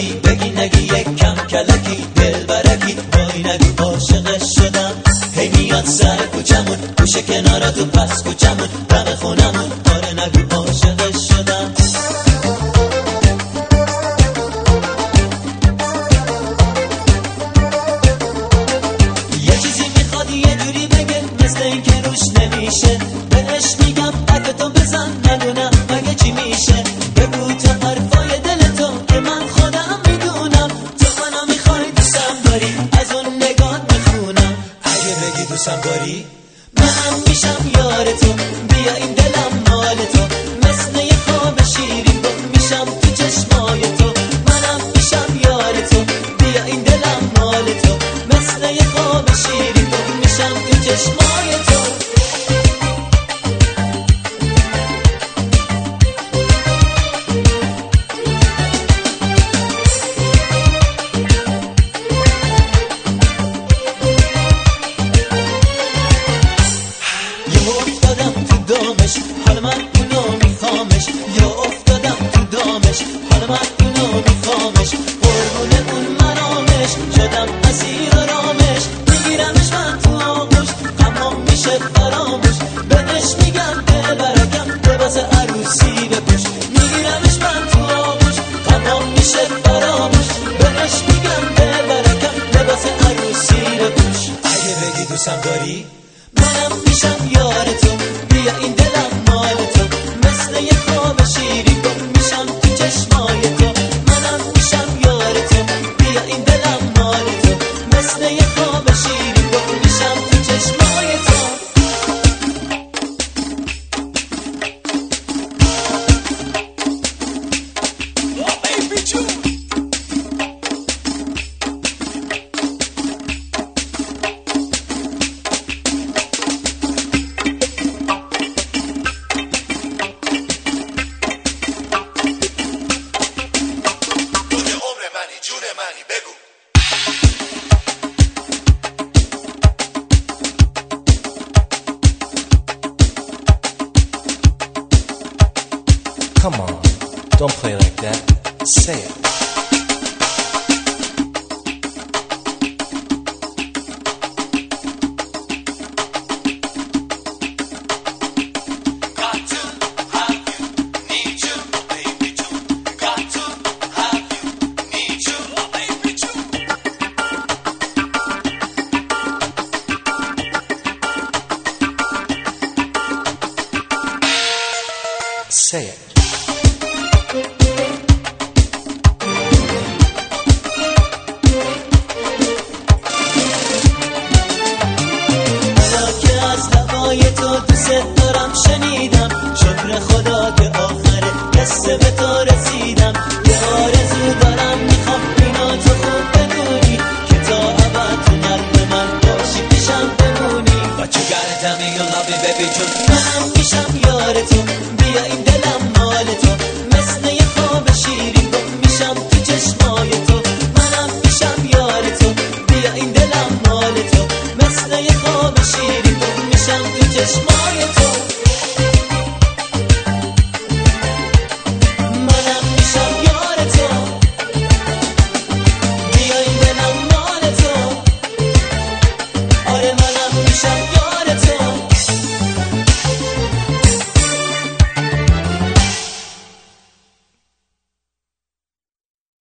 بگی بگی نگی یک کم کلکی دل برکی وای نگو عاشقش شدم هی میاد سر کوچمون گوشه کنارا تو پس کوچمون دم خونمون آره نگو عاشقش شدم یه چیزی میخواد یه جوری بگه مثل این که روش نمیشه بهش میگم اگه تو بزن ندونم مگه چی میشه بگو تو حرفای دلتو که من خودم میدونم تو منو میخوای دوستم داری از اون نگات میخونم اگه بگی دوستم داری منم میشم یار تو بیا این دلم مال تو مثل یه خواب شیرین گم میشم تو چشمای تو منم میشم یار تو بیا این دلم مال تو مثل یه خواب شیرین گم میشم تو چشمای تو حالا من اونو میخوامش یا افتادم تو دامش حالا من اونو میخوامش قربون اون مرامش شدم اسیر رامش میگیرمش من تو آغوش غمام میشه فراموش بهش میگم دل برکم لباس عروسی بپوش میگیرمش من تو آغوش غمام میشه فراموش بهش میگم دل برکم لباس عروسی بپوش اگه بگی دوستم داری منم میشم یار تو بیا این دلم مال تو مثل یه خواب شیرین گم میشم تو چشمای تو منم میشم یار تو بیا این دلم مال تو مثل یه خواب شیرین گم میشم تو چشمای تو Come on, don't play like that. Say it. Got to have you, need you, baby too. Got to have you, need you, baby too. Say it. تو دوست دارم شنیدم شکر خدا که آخره قصه به تو رسیدم یه آرزو دارم میخوام اینا تو خوب بدونی که تا ابد تو قلب من باشی پیشم بمونی But you gotta tell me you love me baby جون منم